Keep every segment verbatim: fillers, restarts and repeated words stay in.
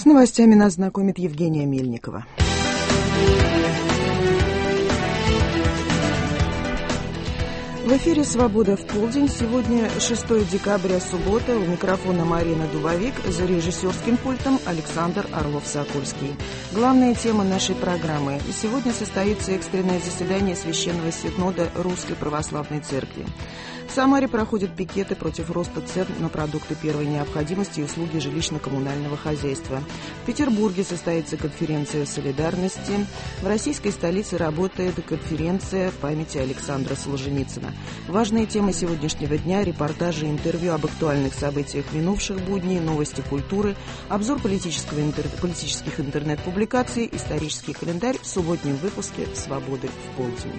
С новостями нас знакомит Евгения Мельникова. В эфире «Свобода в полдень». Сегодня шестое декабря, суббота. У микрофона Марина Дубовик, за режиссерским пультом Александр Орлов-Сокольский. Главная тема нашей программы. Сегодня состоится экстренное заседание Священного Синода Русской Православной Церкви. В Самаре проходят пикеты против роста цен на продукты первой необходимости и услуги жилищно-коммунального хозяйства. В Петербурге состоится конференция солидарности. В российской столице работает конференция в памяти Александра Солженицына. Важные темы сегодняшнего дня, репортажи, интервью об актуальных событиях минувших будней, новости культуры, обзор политического интер... политических интернет-публикаций, исторический календарь в субботнем выпуске «Свободы в полдень».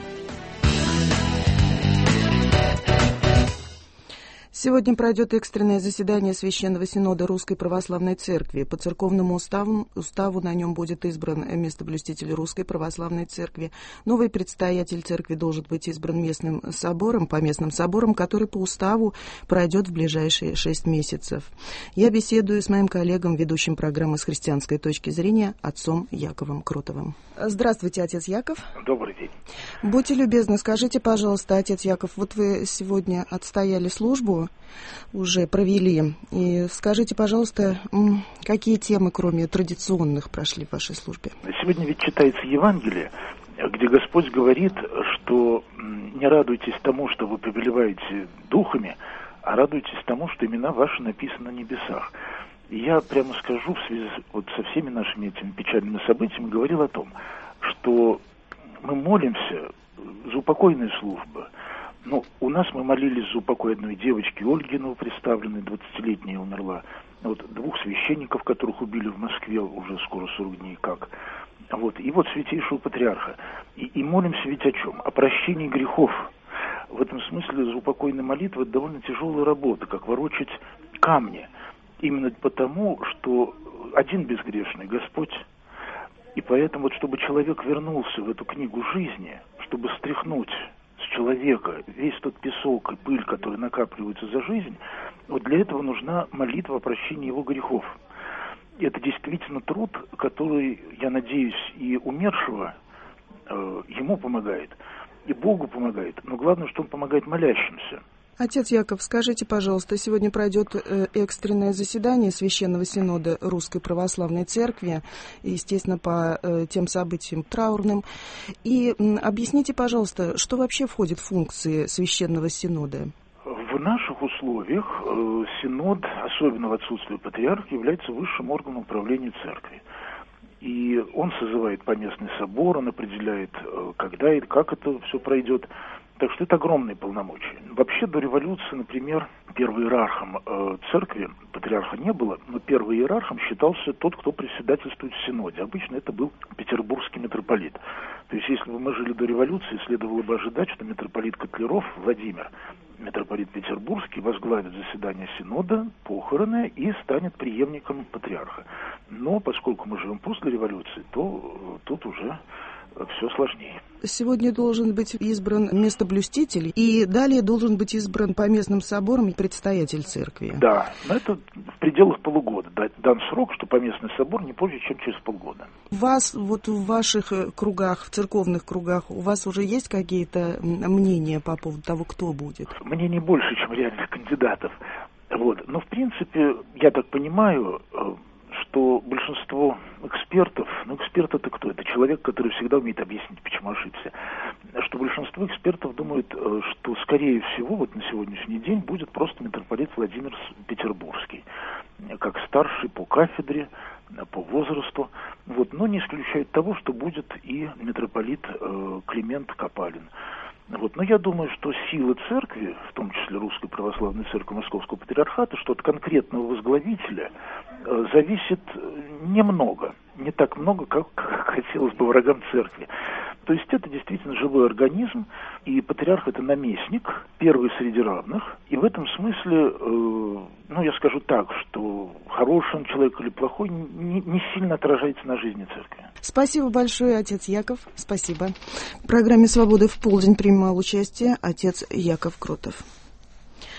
Сегодня пройдет экстренное заседание Священного Синода Русской Православной Церкви. По церковному уставу, уставу на нем будет избран местоблюститель Русской Православной Церкви. Новый предстоятель церкви должен быть избран местным собором, по местным соборам, который по уставу пройдет в ближайшие шесть месяцев. Я беседую с моим коллегом, ведущим программы «С христианской точки зрения», отцом Яковом Кротовым. Здравствуйте, отец Яков. Добрый день. Будьте любезны, скажите, пожалуйста, отец Яков, вот вы сегодня отстояли службу, уже провели. И скажите, пожалуйста, какие темы, кроме традиционных, прошли в вашей службе? Сегодня ведь читается Евангелие, где Господь говорит, что не радуйтесь тому, что вы повелеваете духами, а радуйтесь тому, что имена ваши написаны на небесах. И я прямо скажу, в связи вот со всеми нашими этими печальными событиями, говорил о том, что мы молимся за упокойные службы. Ну, у нас мы молились за упокой одной девочки, Ольги новоприставленной, двадцатилетняя умерла. Вот двух священников, которых убили в Москве уже скоро сорок дней как. Вот. И вот святейшего патриарха. И, и молимся ведь о чем? О прощении грехов. В этом смысле за упокойные молитвы это довольно тяжелая работа, как ворочать камни. Именно потому, что один безгрешный Господь. И поэтому, вот, чтобы человек вернулся в эту книгу жизни, чтобы стряхнуть с человека весь тот песок и пыль, который накапливается за жизнь, вот для этого нужна молитва о прощении его грехов. И это действительно труд, который, я надеюсь, и умершего э, ему помогает, и Богу помогает, но главное, что он помогает молящимся. Отец Яков, скажите, пожалуйста, сегодня пройдет экстренное заседание Священного Синода Русской Православной Церкви, естественно, по тем событиям траурным. И объясните, пожалуйста, что вообще входит в функции Священного Синода? В наших условиях Синод, особенно в отсутствии патриарха, является высшим органом управления Церкви. И он созывает поместный собор, он определяет, когда и как это все пройдет. Так что это огромные полномочия. Вообще до революции, например, первым иерархом э, церкви, патриарха не было, но первым иерархом считался тот, кто председательствует в Синоде. Обычно это был петербургский митрополит. То есть если бы мы жили до революции, следовало бы ожидать, что митрополит Котляров Владимир, митрополит Петербургский, возглавит заседание Синода, похороны и станет преемником патриарха. Но поскольку мы живем после революции, то э, тут уже все сложнее. Сегодня должен быть избран местоблюститель, и далее должен быть избран по местным соборам предстоятель церкви. Да, но это в пределах полугода. Дан срок, что поместный собор не позже, чем через полгода. У вас, вот в ваших кругах, в церковных кругах, у вас уже есть какие-то мнения по поводу того, кто будет? Мнений больше, чем реальных кандидатов. Вот. Но, в принципе, я так понимаю, что большинство экспертов, ну, эксперт это кто? Это человек, который всегда умеет объяснить, почему ошибся. Что большинство экспертов думают, что, скорее всего, вот на сегодняшний день будет просто митрополит Владимир Петербургский, как старший по кафедре, по возрасту, вот, но не исключает того, что будет и митрополит э, Климент Копалин. Вот. Но я думаю, что сила церкви, в том числе Русской Православной Церкви Московского Патриархата, что от конкретного возглавителя э, зависит немного, не так много, как, как хотелось бы врагам церкви. То есть это действительно живой организм, и патриарх это наместник, первый среди равных, и в этом смысле, э, ну я скажу так, что хороший он человек или плохой не, не сильно отражается на жизни церкви. Спасибо большое, отец Яков, спасибо. В программе «Свобода в полдень» принимал участие отец Яков Кротов.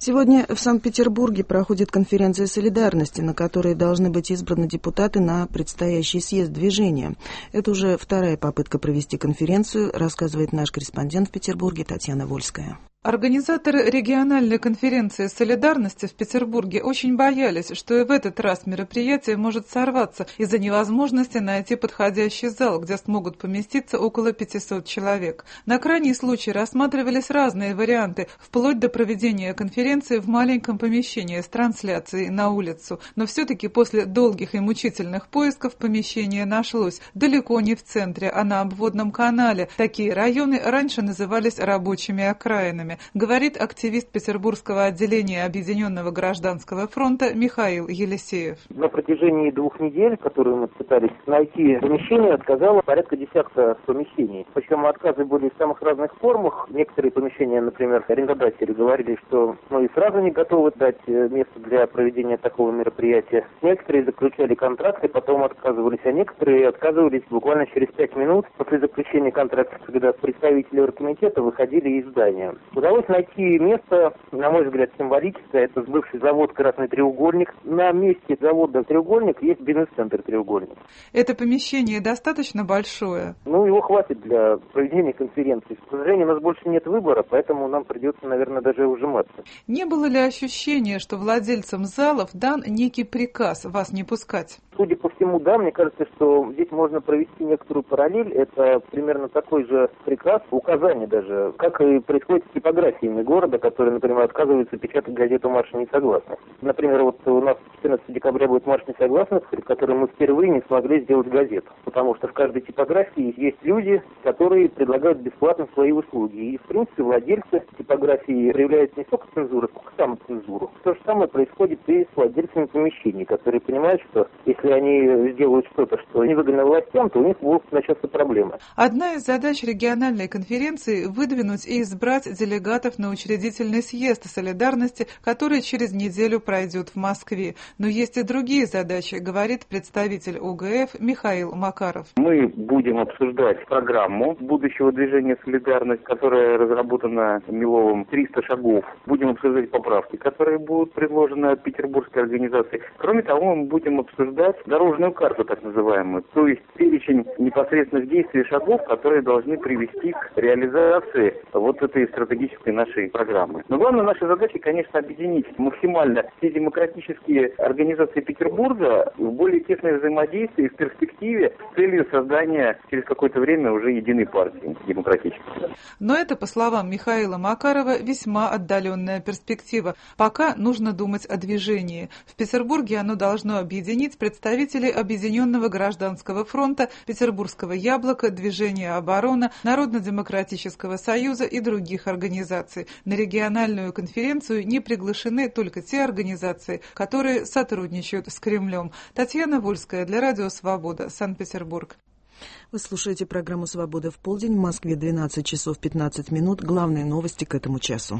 Сегодня в Санкт-Петербурге проходит конференция солидарности, на которой должны быть избраны депутаты на предстоящий съезд движения. Это уже вторая попытка провести конференцию, рассказывает наш корреспондент в Петербурге Татьяна Вольская. Организаторы региональной конференции солидарности в Петербурге очень боялись, что и в этот раз мероприятие может сорваться из-за невозможности найти подходящий зал, где смогут поместиться около пятисот человек. На крайний случай рассматривались разные варианты, вплоть до проведения конференции в маленьком помещении с трансляцией на улицу. Но все-таки после долгих и мучительных поисков помещение нашлось далеко не в центре, а на обводном канале. Такие районы раньше назывались рабочими окраинами, говорит активист Петербургского отделения Объединенного гражданского фронта Михаил Елисеев. На протяжении двух недель, которые мы пытались найти помещение, отказало порядка десятка помещений. Причем отказы были в самых разных формах. Некоторые помещения, например, арендодатели говорили, что ну и сразу не готовы дать место для проведения такого мероприятия. Некоторые заключали контракты, потом отказывались, а некоторые отказывались буквально через пять минут после заключения контракта, когда представители оргкомитета выходили из здания. Удалось найти место, на мой взгляд, символическое. Это бывший завод «Красный треугольник». На месте завода «Треугольник» есть бизнес-центр «Треугольник». Это помещение достаточно большое? Ну, его хватит для проведения конференции. К сожалению, у нас больше нет выбора, поэтому нам придется, наверное, даже ужиматься. Не было ли ощущения, что владельцам залов дан некий приказ вас не пускать? Судя по всему, да, мне кажется, что здесь можно провести некоторую параллель. Это примерно такой же приказ, указание даже, как и происходит с типографиями города, которые, например, отказываются печатать газету «Марш несогласных». Например, вот у нас четырнадцатого декабря будет «Марш несогласных», при котором мы впервые не смогли сделать газету. Потому что в каждой типографии есть люди, которые предлагают бесплатно свои услуги. И, в принципе, владельцы типографии проявляют не столько цензуру, сколько самоцензуру. То же самое происходит и с владельцами помещений, которые понимают, что если они сделают что-то, что невыгодно властям, то у них будут начаться проблемы. Одна из задач региональной конференции – выдвинуть и избрать делегатов на учредительный съезд солидарности, который через неделю пройдет в Москве. Но есть и другие задачи, говорит представитель ОГФ Михаил Макаров. Мы будем обсуждать программу будущего движения «Солидарность», которая разработана Миловым, триста шагов. Будем обсуждать поправки, которые будут предложены от петербургской организации. Кроме того, мы будем обсуждать дорожную карту, так называемую, то есть перечень непосредственных действий и шагов, которые должны привести к реализации вот этой стратегической нашей программы. Но главная наша задача, конечно, объединить максимально все демократические организации Петербурга в более тесное взаимодействие и в перспективе с целью создания через какое-то время уже единой партии демократической. Но это, по словам Михаила Макарова, весьма отдаленная перспектива. Пока нужно думать о движении. В Петербурге оно должно объединить представителей Объединенного гражданского фронта, Петербургского яблока, Движения оборона, Народно-демократического союза и других организаций. На региональную конференцию не приглашены только те организации, которые сотрудничают с Кремлем. Татьяна Вольская для Радио Свобода, Санкт-Петербург. Вы слушаете программу «Свобода в полдень». В Москве двенадцать часов пятнадцать минут. Главные новости к этому часу.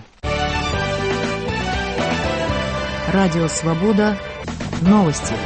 Радио «Свобода». Новости.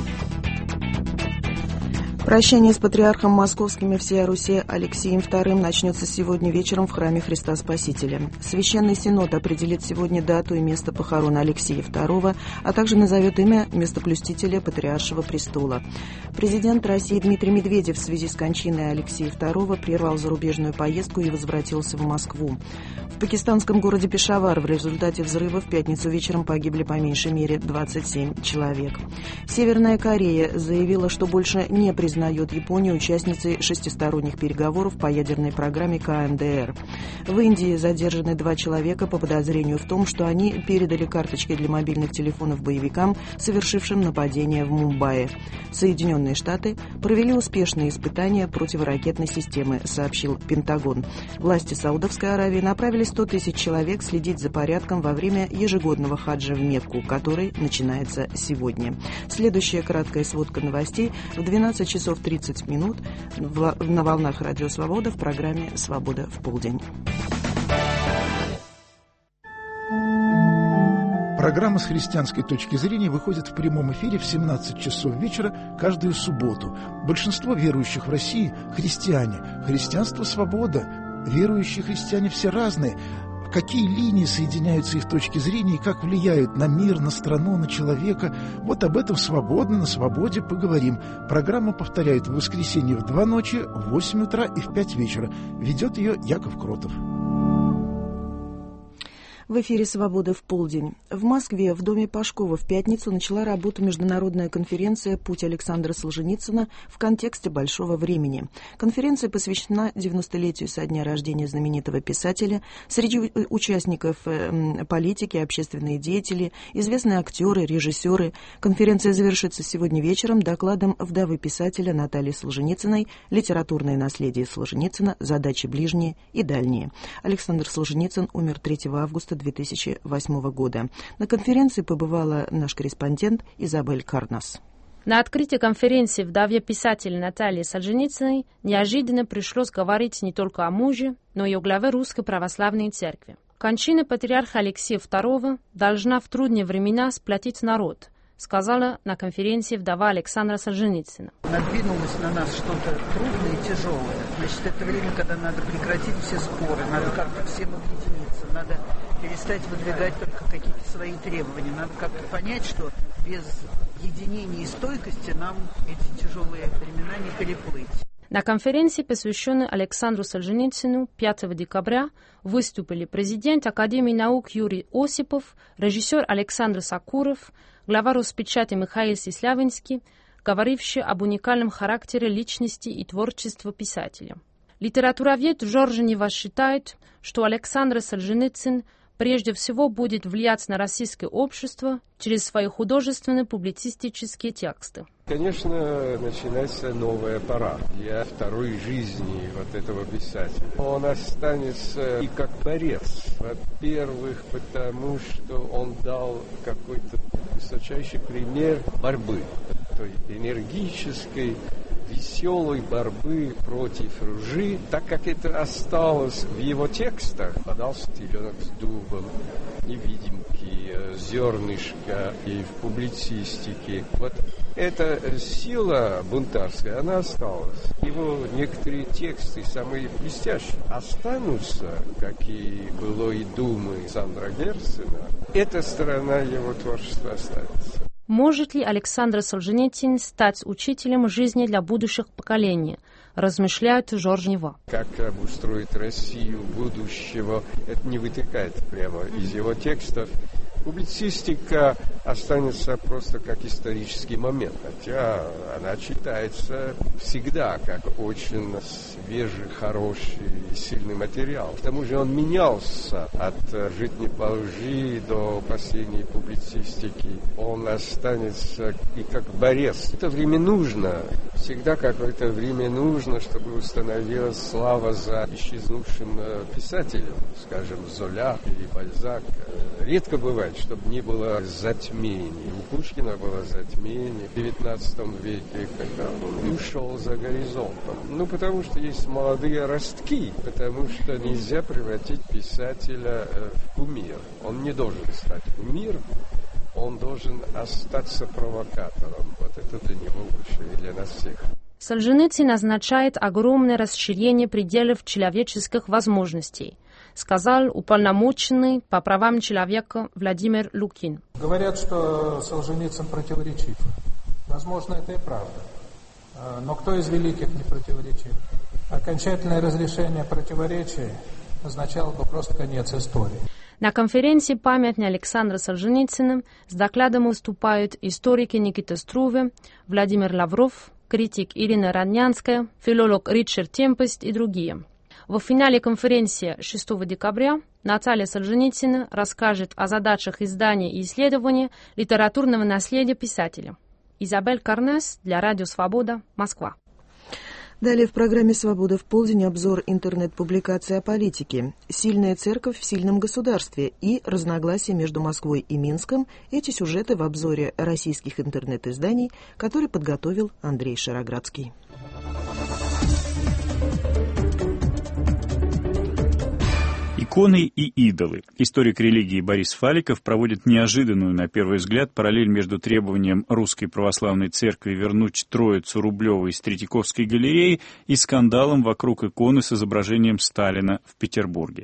Прощание с патриархом московским и всея Руси Алексеем вторым начнется сегодня вечером в храме Христа Спасителя. Священный Синод определит сегодня дату и место похорон Алексея второго, а также назовет имя местоблюстителя Патриаршего престола. Президент России Дмитрий Медведев в связи с кончиной Алексея второго прервал зарубежную поездку и возвратился в Москву. В пакистанском городе Пешавар в результате взрыва в пятницу вечером погибли по меньшей мере двадцать семь человек. Северная Корея заявила, что больше не признает Японию участницей шестисторонних переговоров по ядерной программе ка эн дэ эр. В Индии задержаны два человека по подозрению в том, что они передали карточки для мобильных телефонов боевикам, совершившим нападение в Мумбаи. Соединенные Штаты провели успешные испытания противоракетной системы, сообщил Пентагон. Власти Саудовской Аравии направили сто тысяч человек следить за порядком во время ежегодного хаджа в Мекку, который начинается сегодня. Следующая краткая сводка новостей в двенадцать часов тридцать минут на волнах Радио Свобода в программе «Свобода в полдень». Программа с христианской точки зрения выходит в прямом эфире в семнадцать часов вечера каждую субботу. Большинство верующих в России – христиане. Христианство – свобода. Верующие христиане все разные. какие линии соединяются их точки зрения и как влияют на мир, на страну, на человека. Вот об этом свободно, на свободе поговорим. Программа повторяет в воскресенье в два ночи, в восемь утра и в пять вечера. Ведет ее Яков Кротов. В эфире «Свобода в полдень». В Москве в доме Пашкова в пятницу начала работу международная конференция «Путь Александра Солженицына в контексте большого времени». Конференция посвящена девяностолетию со дня рождения знаменитого писателя. Среди участников политики, общественные деятели, известные актеры, режиссеры. Конференция завершится сегодня вечером докладом вдовы писателя Натальи Солженицыной «Литературное наследие Солженицына. Задачи ближние и дальние». Александр Солженицын умер третьего августа две тысячи восьмого года. На конференции побывала наш корреспондент Изабель Карнас. На открытии конференции вдове писателя Натальи Солженицыной неожиданно пришлось говорить не только о муже, но и о главе Русской Православной Церкви. Кончина патриарха Алексея второго должна в трудные времена сплотить народ, сказала на конференции вдова Александра Солженицына. Надвинулось на нас что-то трудное и тяжелое. Значит, это время, когда надо прекратить все споры, надо как-то всем объединиться, надо перестать выдвигать только какие-то свои требования. Надо как-то понять, что без единения и стойкости нам эти тяжелые времена не переплыть. На конференции, посвященной Александру Солженицыну, пятого декабря выступили президент Академии наук Юрий Осипов, режиссер Александр Сакуров, глава Роспечати Михаил Сислявинский, говоривший об уникальном характере личности и творчества писателя. Литературовед Жорж Нева считает, что Александр Солженицын прежде всего будет влиять на российское общество через свои художественные публицистические тексты. Конечно, начинается новая пора для второй жизни вот этого писателя. Он останется и как борец. Во-первых, потому что он дал какой-то высочайший пример борьбы, той энергической, веселой борьбы против лжи, так как это осталось в его текстах. Подался теленок с дубом, невидимки, зернышко и в публицистике. Вот эта сила бунтарская, она осталась. Его некоторые тексты, самые блестящие, останутся, как и былой думы Александра Герцена. Эта сторона его творчества останется. Может ли Александр Солженицын стать учителем жизни для будущих поколений, размышляет Жорж Нева. Как обустроить Россию будущего, это не вытекает прямо из его текстов. Публицистика останется просто как исторический момент, хотя она читается всегда как очень свежий, хороший и сильный материал. К тому же он менялся от «Жить не по лжи» до последней публицистики. Он останется и как борец. Это время нужно. Всегда какое-то время нужно, чтобы установилась слава за исчезнувшим писателем, скажем, Золя или Бальзак. Редко бывает, чтобы не было затмений. У Пушкина было затмение в девятнадцатом веке, когда он ушел за горизонтом. Ну, потому что есть молодые ростки, потому что нельзя превратить писателя в кумир. Он не должен стать кумиром, он должен остаться провокатором. Вот это для него лучше и для нас всех. Солженицын означает огромное расширение пределов человеческих возможностей, сказал уполномоченный по правам человека Владимир Лукин. Говорят, что Солженицын противоречив. Возможно, это и правда. Но кто из великих не противоречив? Окончательное разрешение противоречий означало бы просто конец истории. На конференции памятни Александра Солженицына с докладом выступают историки Никита Струве, Владимир Лавров, критик Ирина Роднянская, филолог Ричард Темпест и другие. В финале конференции шестого декабря Наталья Солженицына расскажет о задачах издания и исследования литературного наследия писателя. Изабель Карнес для Радио Свобода, Москва. Далее в программе «Свобода в полдень» обзор интернет-публикации о политике, «Сильная церковь в сильном государстве» и разногласия между Москвой и Минском. Эти сюжеты в обзоре российских интернет-изданий, который подготовил Андрей Шароградский. Иконы и идолы. Историк религии Борис Фаликов проводит неожиданную, на первый взгляд, параллель между требованием Русской Православной Церкви вернуть Троицу Рублева из Третьяковской галереи и скандалом вокруг иконы с изображением Сталина в Петербурге.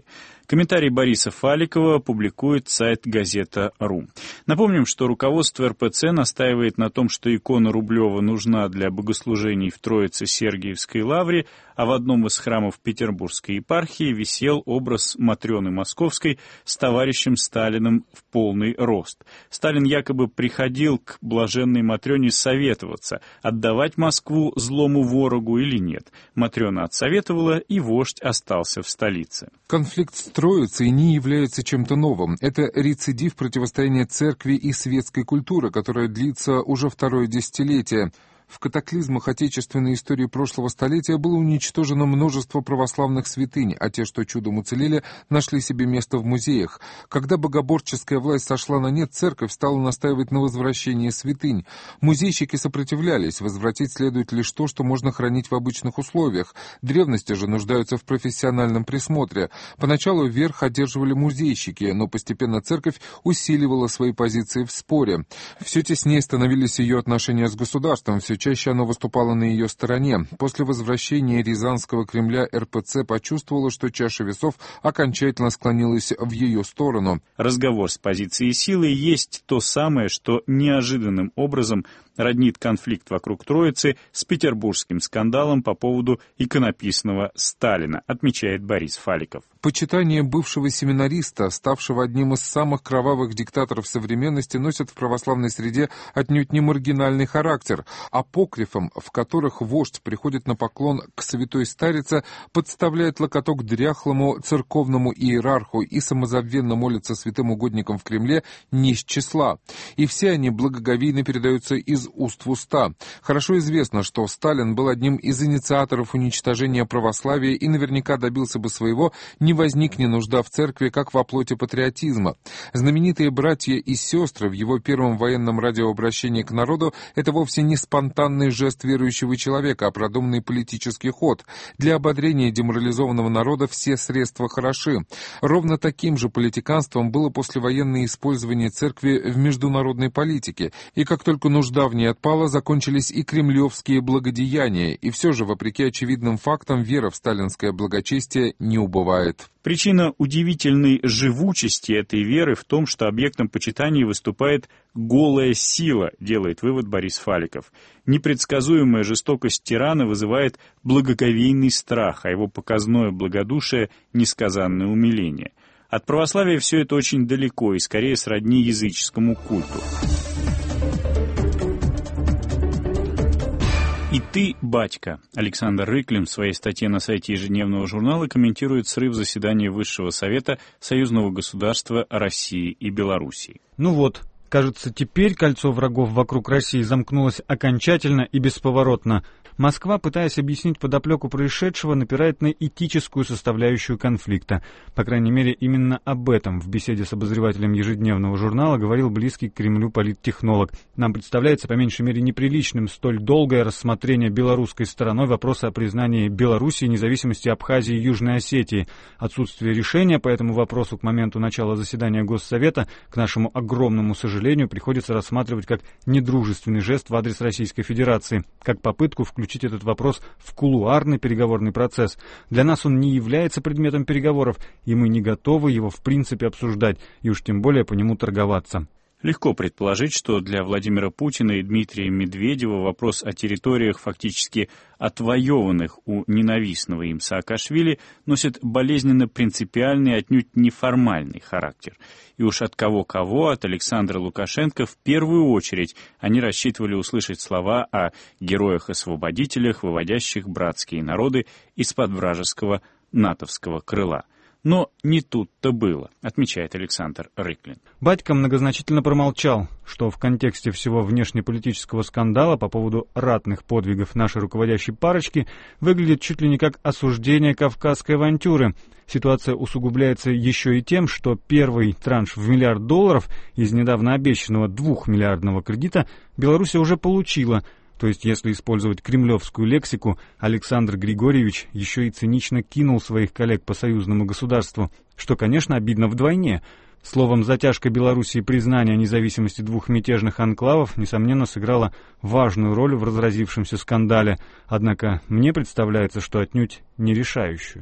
Комментарий Бориса Фаликова публикует сайт газета.ру. Напомним, что руководство эр пэ цэ настаивает на том, что икона Рублева нужна для богослужений в Троице-Сергиевской лавре, а в одном из храмов Петербургской епархии висел образ Матрёны Московской с товарищем Сталиным в полный рост. Сталин якобы приходил к блаженной Матрёне советоваться, отдавать Москву злому ворогу или нет. Матрёна отсоветовала, и вождь остался в столице. Конфликт с Троицей не является чем-то новым. Это рецидив противостояния церкви и светской культуры, которая длится уже второе десятилетие. В катаклизмах отечественной истории прошлого столетия было уничтожено множество православных святынь, а те, что чудом уцелели, нашли себе место в музеях. Когда богоборческая власть сошла на нет, церковь стала настаивать на возвращении святынь. Музейщики сопротивлялись, возвратить следует лишь то, что можно хранить в обычных условиях. Древности же нуждаются в профессиональном присмотре. Поначалу верх одерживали музейщики, но постепенно церковь усиливала свои позиции в споре. Все теснее становились ее отношения с государством, все чаще оно выступало на ее стороне. После возвращения Рязанского Кремля эр пэ цэ почувствовала, что чаша весов окончательно склонилась в ее сторону. Разговор с позиции силы есть то самое, что неожиданным образом роднит конфликт вокруг Троицы с петербургским скандалом по поводу иконописного Сталина, отмечает Борис Фаликов. Почитание бывшего семинариста, ставшего одним из самых кровавых диктаторов современности, носит в православной среде отнюдь не маргинальный характер. Апокрифам, в которых вождь приходит на поклон к святой старице, подставляет локоток дряхлому церковному иерарху и самозабвенно молится святым угодникам в Кремле, не из числа. И все они благоговейно передаются из уст в уста. Хорошо известно, что Сталин был одним из инициаторов уничтожения православия и наверняка добился бы своего, не возникне нужда в церкви, как во плоти патриотизма. Знаменитые братья и сестры в его первом военном радиообращении к народу — это вовсе не спонтанный жест верующего человека, а продуманный политический ход. Для ободрения деморализованного народа все средства хороши. Ровно таким же политиканством было послевоенное использование церкви в международной политике, и как только нужда в ней отпала, закончились и кремлевские благодеяния, и все же, вопреки очевидным фактам, вера в сталинское благочестие не убывает. Причина удивительной живучести этой веры в том, что объектом почитания выступает голая сила, делает вывод Борис Фаликов. Непредсказуемая жестокость тирана вызывает благоговейный страх, а его показное благодушие — несказанное умиление. От православия все это очень далеко и скорее сродни языческому культу. «И ты, батька». Александр Рыклин в своей статье на сайте ежедневного журнала комментирует срыв заседания Высшего Совета Союзного государства России и Белоруссии. Ну вот, кажется, теперь кольцо врагов вокруг России замкнулось окончательно и бесповоротно. Москва, пытаясь объяснить подоплеку происшедшего, напирает на этическую составляющую конфликта. По крайней мере, именно об этом в беседе с обозревателем ежедневного журнала говорил близкий к Кремлю политтехнолог. Нам представляется по меньшей мере неприличным столь долгое рассмотрение белорусской стороной вопроса о признании Белоруссии независимости Абхазии и Южной Осетии. Отсутствие решения по этому вопросу к моменту начала заседания Госсовета, к нашему огромному сожалению, приходится рассматривать как недружественный жест в адрес Российской Федерации, как попытку включить включить этот вопрос в кулуарный переговорный процесс. Для нас он не является предметом переговоров, и мы не готовы его в принципе обсуждать, и уж тем более по нему торговаться. Легко предположить, что для Владимира Путина и Дмитрия Медведева вопрос о территориях, фактически отвоеванных у ненавистного им Саакашвили, носит болезненно принципиальный, отнюдь неформальный характер. И уж от кого-кого, от Александра Лукашенко, в первую очередь они рассчитывали услышать слова о героях-освободителях, выводящих братские народы из-под вражеского натовского крыла. Но не тут-то было, отмечает Александр Рыклин. Батька многозначительно промолчал, что в контексте всего внешнеполитического скандала по поводу ратных подвигов нашей руководящей парочки выглядит чуть ли не как осуждение кавказской авантюры. Ситуация усугубляется еще и тем, что первый транш в миллиард долларов из недавно обещанного двухмиллиардного кредита Белоруссия уже получила. То есть, если использовать кремлевскую лексику, Александр Григорьевич еще и цинично кинул своих коллег по союзному государству, что, конечно, обидно вдвойне. Словом, затяжка Белоруссии признания независимости двух мятежных анклавов, несомненно, сыграла важную роль в разразившемся скандале, однако мне представляется, что отнюдь не решающую.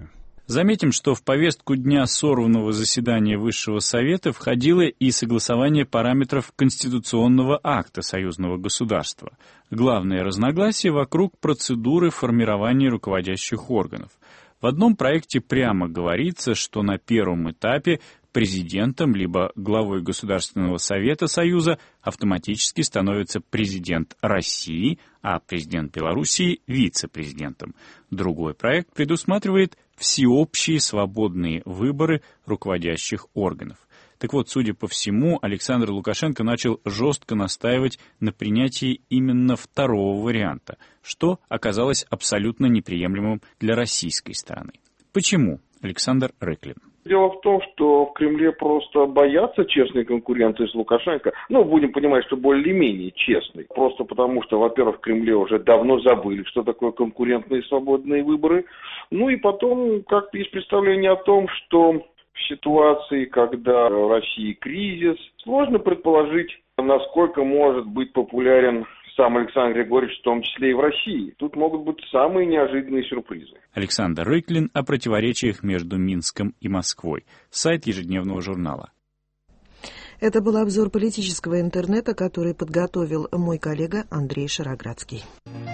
Заметим, что в повестку дня сорванного заседания Высшего Совета входило и согласование параметров конституционного акта союзного государства. Главное разногласие вокруг процедуры формирования руководящих органов. В одном проекте прямо говорится, что на первом этапе президентом либо главой Государственного совета Союза автоматически становится президент России, а президент Белоруссии – вице-президентом. Другой проект предусматривает всеобщие свободные выборы руководящих органов. Так вот, судя по всему, Александр Лукашенко начал жестко настаивать на принятии именно второго варианта, что оказалось абсолютно неприемлемым для российской стороны. Почему? Александр Рыклин. Дело в том, что в Кремле просто боятся честной конкуренции с Лукашенко. Ну, будем понимать, что более-менее честной. Просто потому, что, во-первых, в Кремле уже давно забыли, что такое конкурентные свободные выборы. Ну и потом как-то есть представление о том, что в ситуации, когда в России кризис, сложно предположить, насколько может быть популярен сам Александр Григорьевич, в том числе и в России. Тут могут быть самые неожиданные сюрпризы. Александр Рыклин о противоречиях между Минском и Москвой. Сайт ежедневного журнала. Это был обзор политического интернета, который подготовил мой коллега Андрей Шароградский.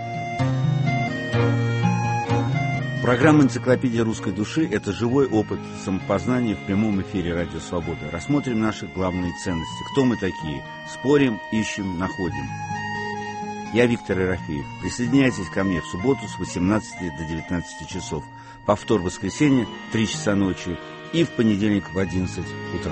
Программа «Энциклопедия русской души» — это живой опыт самопознания в прямом эфире «Радио Свобода». Рассмотрим наши главные ценности. Кто мы такие? Спорим, ищем, находим. Я Виктор Ерофеев. Присоединяйтесь ко мне в субботу с восемнадцати до девятнадцати часов. Повтор в воскресенье в три часа ночи и в понедельник в одиннадцать утра.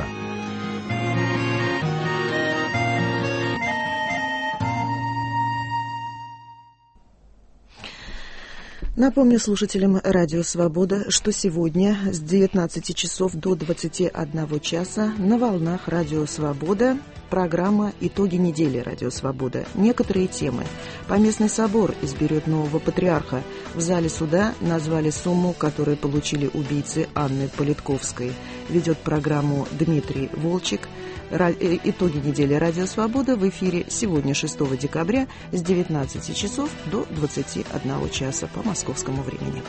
Напомню слушателям «Радио Свобода», что сегодня с девятнадцати часов до двадцати одного часа на волнах «Радио Свобода» программа «Итоги недели. Радио Свобода». Некоторые темы. Поместный собор изберет нового патриарха. В зале суда назвали сумму, которую получили убийцы Анны Политковской. Ведет программу Дмитрий Волчек. Итоги недели «Радио Свобода» в эфире сегодня, шестого декабря, с девятнадцати часов до двадцати одного часа по московскому времени.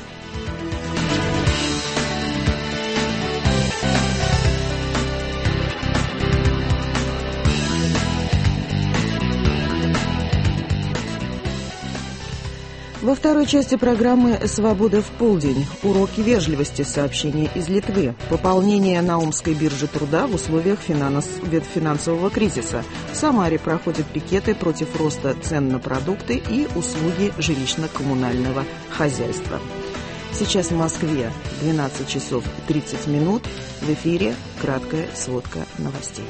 Во второй части программы «Свобода в полдень». Уроки вежливости. Сообщения из Литвы. Пополнение на Омской бирже труда в условиях финансового кризиса. В Самаре проходят пикеты против роста цен на продукты и услуги жилищно-коммунального хозяйства. Сейчас в Москве двенадцать часов тридцать минут. В эфире краткая сводка новостей.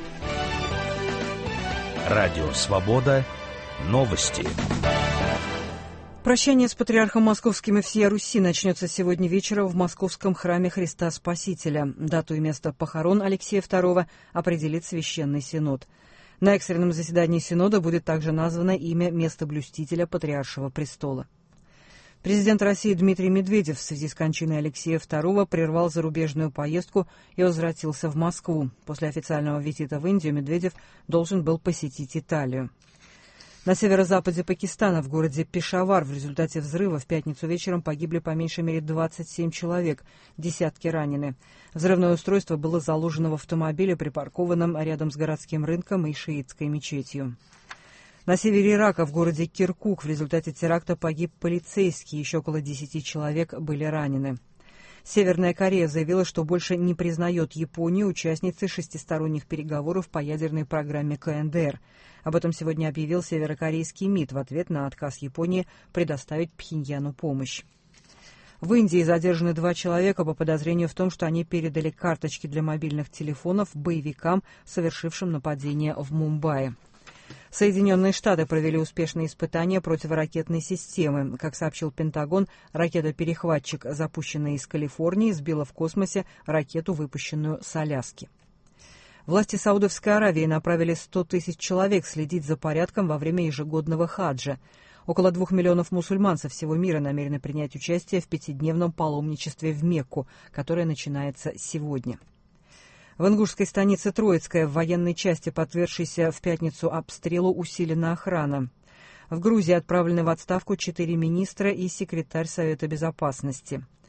Радио «Свобода». Новости. Прощание с патриархом московским и всея Руси начнется сегодня вечером в Московском храме Христа Спасителя. Дату и место похорон Алексея второго определит Священный Синод. На экстренном заседании Синода будет также названо имя местоблюстителя Патриаршего престола. Президент России Дмитрий Медведев в связи с кончиной Алексея второго прервал зарубежную поездку и возвратился в Москву. После официального визита в Индию Медведев должен был посетить Италию. На северо-западе Пакистана, в городе Пешавар, в результате взрыва в пятницу вечером погибли по меньшей мере двадцать семь человек, десятки ранены. Взрывное устройство было заложено в автомобиле, припаркованном рядом с городским рынком и шиитской мечетью. На севере Ирака, в городе Киркук, в результате теракта погиб полицейский, еще около десяти человек были ранены. Северная Корея заявила, что больше не признает Японию участницей шестисторонних переговоров по ядерной программе ка эн дэ эр. Об этом сегодня объявил северокорейский МИД в ответ на отказ Японии предоставить Пхеньяну помощь. В Индии задержаны два человека по подозрению в том, что они передали карточки для мобильных телефонов боевикам, совершившим нападение в Мумбаи. Соединенные Штаты провели успешные испытания противоракетной системы. Как сообщил Пентагон, ракета-перехватчик, запущенная из Калифорнии, сбила в космосе ракету, выпущенную с Аляски. Власти Саудовской Аравии направили сто тысяч человек следить за порядком во время ежегодного хаджа. Около двух миллионов мусульман со всего мира намерены принять участие в пятидневном паломничестве в Мекку, которое начинается сегодня. В ингушской станице Троицкая в военной части, подвергшейся в пятницу обстрелу, усилена охрана. В Грузии отправлены в отставку четыре министра и секретарь Совета Безопасности.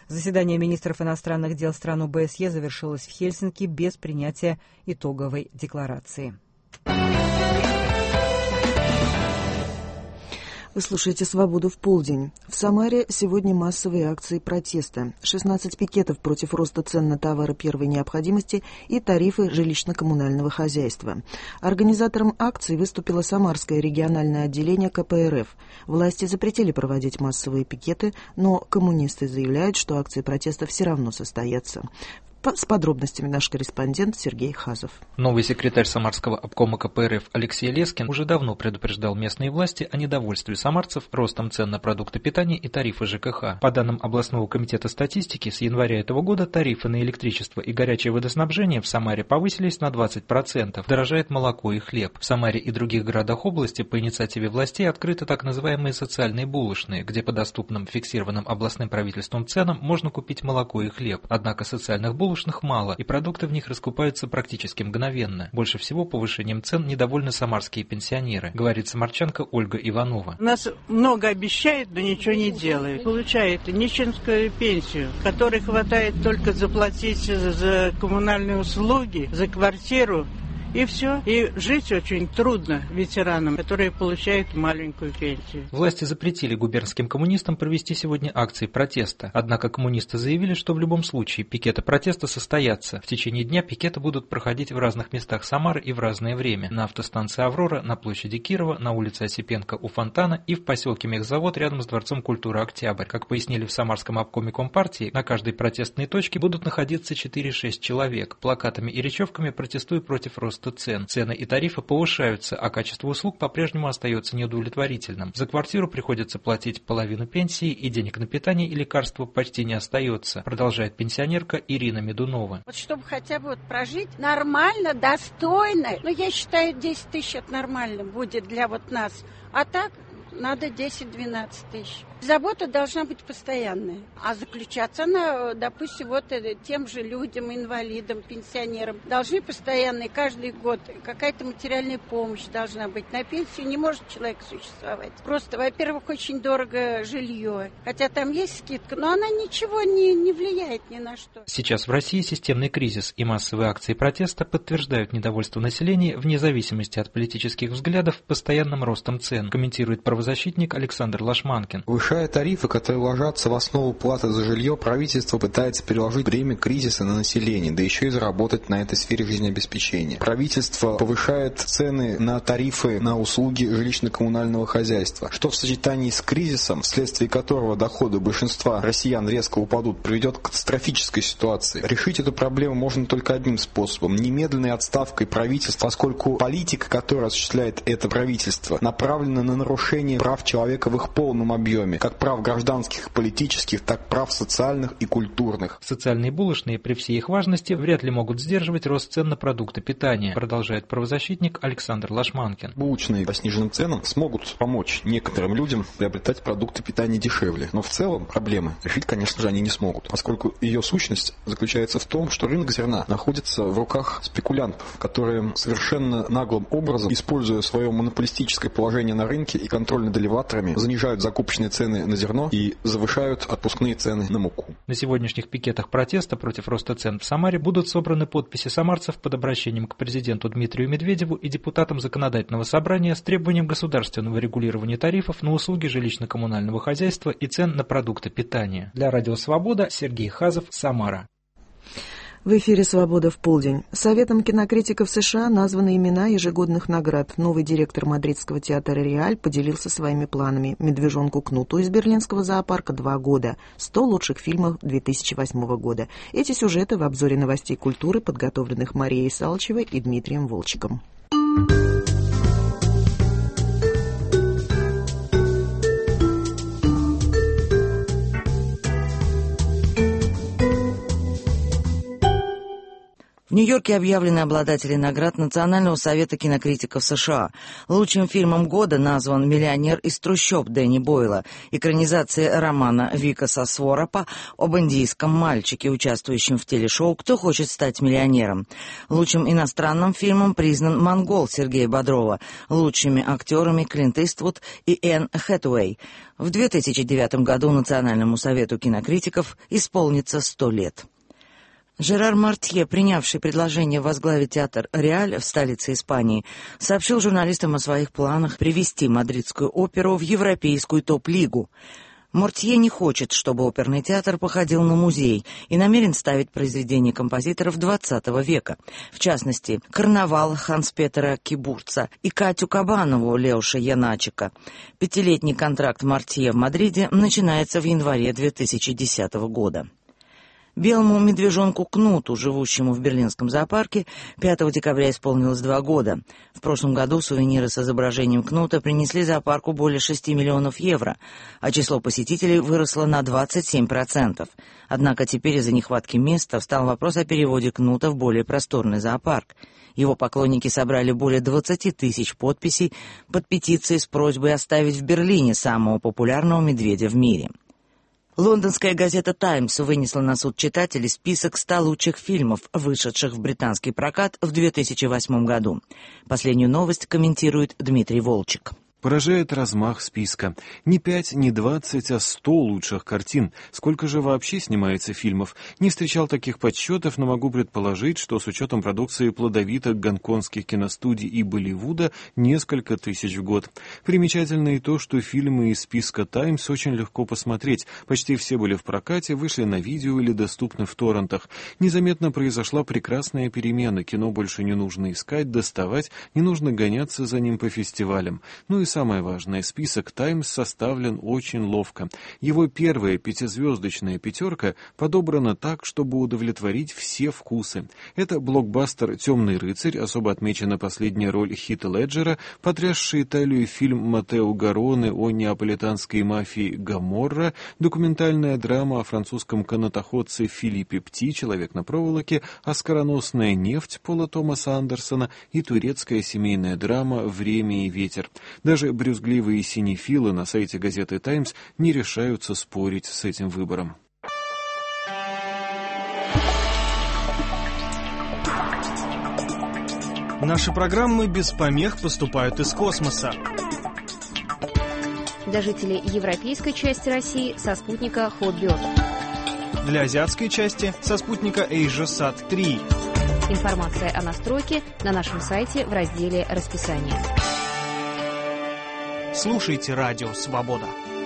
Заседание министров иностранных дел стран О Бэ С Е завершилось в Хельсинки без принятия итоговой декларации. Вы слушаете «Свободу в полдень». В Самаре сегодня массовые акции протеста. шестнадцать пикетов против роста цен на товары первой необходимости и тарифы жилищно-коммунального хозяйства. Организатором акции выступило Самарское региональное отделение Ка Пэ Эр Эф. Власти запретили проводить массовые пикеты, но коммунисты заявляют, что акции протеста все равно состоятся. С подробностями наш корреспондент Сергей Хазов. Новый секретарь Самарского обкома Ка Пэ Эр Эф Алексей Лескин уже давно предупреждал местные власти о недовольстве самарцев ростом цен на продукты питания и тарифы Ж К Х. По данным областного комитета статистики, с января этого года тарифы на электричество и горячее водоснабжение в Самаре повысились на двадцать процентов. Дорожает молоко и хлеб. В Самаре и других городах области по инициативе властей открыты так называемые социальные булочные, где по доступным фиксированным областным правительством ценам можно купить молоко и хлеб. Однако социальных булочных Булочных мало, и продукты в них раскупаются практически мгновенно. Больше всего повышением цен недовольны самарские пенсионеры, говорит самарчанка Ольга Иванова. Нас много обещают, но ничего не делают. Получают нищенскую пенсию, которой хватает только заплатить за коммунальные услуги, за квартиру. И все. И жить очень трудно ветеранам, которые получают маленькую пенсию. Власти запретили губернским коммунистам провести сегодня акции протеста. Однако коммунисты заявили, что в любом случае пикеты протеста состоятся. В течение дня пикеты будут проходить в разных местах Самары и в разное время. На автостанции «Аврора», на площади Кирова, на улице Осипенко у фонтана и в поселке Мехзавод рядом с Дворцом культуры «Октябрь». Как пояснили в Самарском обкоме Компартии, на каждой протестной точке будут находиться четыре-шесть человек. Плакатами и речевками протестуют против роста цен. Цены и тарифы повышаются, а качество услуг по-прежнему остается неудовлетворительным. За квартиру приходится платить половину пенсии, и денег на питание и лекарства почти не остается, продолжает пенсионерка Ирина Медунова. Вот чтобы хотя бы вот прожить нормально, достойно, ну я считаю, десять тысяч это нормально будет для вот нас, а так надо десять-двенадцать тысяч. Забота должна быть постоянная, а заключаться она, допустим, вот тем же людям, инвалидам, пенсионерам, должны постоянно, каждый год какая-то материальная помощь должна быть. На пенсию не может человек существовать. Просто, во-первых, очень дорого жилье, хотя там есть скидка, но она ничего не, не влияет ни на что. Сейчас в России системный кризис, и массовые акции протеста подтверждают недовольство населения вне зависимости от политических взглядов постоянным ростом цен, комментирует правозащитник Александр Лашманкин. Повышая тарифы, которые ложатся в основу платы за жилье, правительство пытается переложить бремя кризиса на население, да еще и заработать на этой сфере жизнеобеспечения. Правительство повышает цены на тарифы на услуги жилищно-коммунального хозяйства, что в сочетании с кризисом, вследствие которого доходы большинства россиян резко упадут, приведет к катастрофической ситуации. Решить эту проблему можно только одним способом – немедленной отставкой правительства, поскольку политика, которая осуществляет это правительство, направлена на нарушение прав человека в их полном объеме, как прав гражданских и политических, так и прав социальных и культурных. Социальные булочные при всей их важности вряд ли могут сдерживать рост цен на продукты питания, продолжает правозащитник Александр Лашманкин. Булочные по сниженным ценам смогут помочь некоторым людям приобретать продукты питания дешевле, но в целом проблемы решить, конечно же, они не смогут, поскольку ее сущность заключается в том, что рынок зерна находится в руках спекулянтов, которые совершенно наглым образом, используя свое монополистическое положение на рынке и контроль над элеваторами, занижают закупочные цены на зерно и завышают отпускные цены на муку. На сегодняшних пикетах протеста против роста цен в Самаре будут собраны подписи самарцев под обращением к президенту Дмитрию Медведеву и депутатам Законодательного собрания с требованием государственного регулирования тарифов на услуги жилищно-коммунального хозяйства и цен на продукты питания. Для Радио Свобода Сергей Хазов, Самара. В эфире «Свобода в полдень». Советом кинокритиков США названы имена ежегодных наград. Новый директор мадридского театра «Реаль» поделился своими планами. «Медвежонку Кнуту» из берлинского зоопарка два года. сто лучших фильмов две тысячи восьмого года. Эти сюжеты в обзоре новостей культуры, подготовленных Марией Салчевой и Дмитрием Волчиком. В Нью-Йорке объявлены обладатели наград Национального совета кинокритиков США. Лучшим фильмом года назван «Миллионер из трущоб» Дэнни Бойла, экранизация романа Викаса Своропа об индийском мальчике, участвующем в телешоу «Кто хочет стать миллионером». Лучшим иностранным фильмом признан «Монгол» Сергея Бодрова, лучшими актерами Клинт Иствуд и Энн Хэтэуэй. В две тысячи девятом году Национальному совету кинокритиков исполнится сто лет. Жерар Мартье, принявший предложение возглавить театр «Реаль» в столице Испании, сообщил журналистам о своих планах привести мадридскую оперу в европейскую топ-лигу. Мартье не хочет, чтобы оперный театр походил на музей, и намерен ставить произведения композиторов двадцатого века. В частности, «Карнавал» Ханс-Петера Кибурца и «Катю Кабанову» Леуша Яначика. Пятилетний контракт Мартье в Мадриде начинается в январе две тысячи десятого года. Белому медвежонку Кнуту, живущему в берлинском зоопарке, пятого декабря исполнилось два года. В прошлом году сувениры с изображением Кнута принесли зоопарку более шести миллионов евро, а число посетителей выросло на двадцать семь процентов. Однако теперь из-за нехватки места встал вопрос о переводе Кнута в более просторный зоопарк. Его поклонники собрали более двадцати тысяч подписей под петицией с просьбой оставить в Берлине самого популярного медведя в мире. Лондонская газета «Таймс» вынесла на суд читателей список ста лучших фильмов, вышедших в британский прокат в две тысячи восьмом году. Последнюю новость комментирует Дмитрий Волчек. Поражает размах списка. Не пять, не двадцать, а сто лучших картин. Сколько же вообще снимается фильмов? Не встречал таких подсчетов, но могу предположить, что с учетом продукции плодовитых гонконгских киностудий и Болливуда несколько тысяч в год. Примечательно и то, что фильмы из списка «Таймс» очень легко посмотреть. Почти все были в прокате, вышли на видео или доступны в торрентах. Незаметно произошла прекрасная перемена. Кино больше не нужно искать, доставать, не нужно гоняться за ним по фестивалям. Ну и самое важное, список «Таймс» составлен очень ловко. Его первая пятизвездочная пятерка подобрана так, чтобы удовлетворить все вкусы. Это блокбастер «Темный рыцарь», особо отмечена последняя роль Хита Леджера, потрясший Италию фильм Маттео Гарроне о неаполитанской мафии «Гоморра», документальная драма о французском канатоходце Филиппе Пти «Человек на проволоке», «Оскароносная нефть» Пола Томаса Андерсона и турецкая семейная драма «Время и ветер». Даже брюзгливые синефилы на сайте газеты «Таймс» не решаются спорить с этим выбором. Наши программы без помех поступают из космоса. Для жителей европейской части России со спутника Hotbird. Для азиатской части со спутника AsiaSat три. Информация о настройке на нашем сайте в разделе «Расписание». Слушайте радио «Свобода».